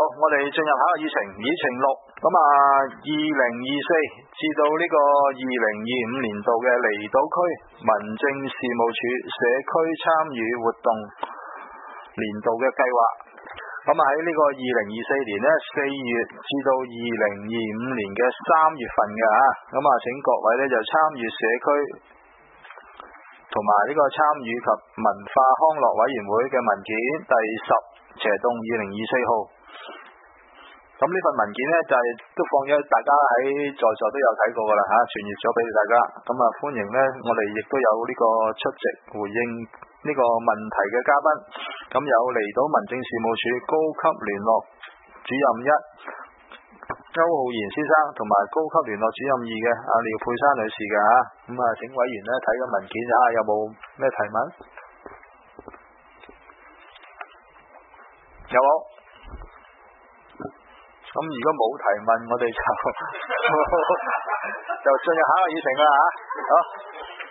我哋進入下一個議程，議程6。咁啊，2024至到呢個2025年度嘅離島區民政事務處社區參與活動年度嘅計劃。咁啊喺呢個2024年呢4月至到2025年嘅3月份嘅咁啊請各位呢就參與社區同埋呢個參與及文化康樂委員會嘅文件第10/2024號。咁呢份文件呢，就係都放咗，大家喺在座都有睇過噶啦傳閱咗俾大家。咁啊歡迎呢，我哋亦都有呢個出席回應呢個問題嘅嘉賓。咁有離島民政事務處高級聯絡主任1歐浩然先生，同埋高級聯絡主任2嘅廖佩珊女士嘅咁啊請委員呢睇個文件有冇咩提問？有冇？咁如果冇提問，我哋就進入下一個議程啦好。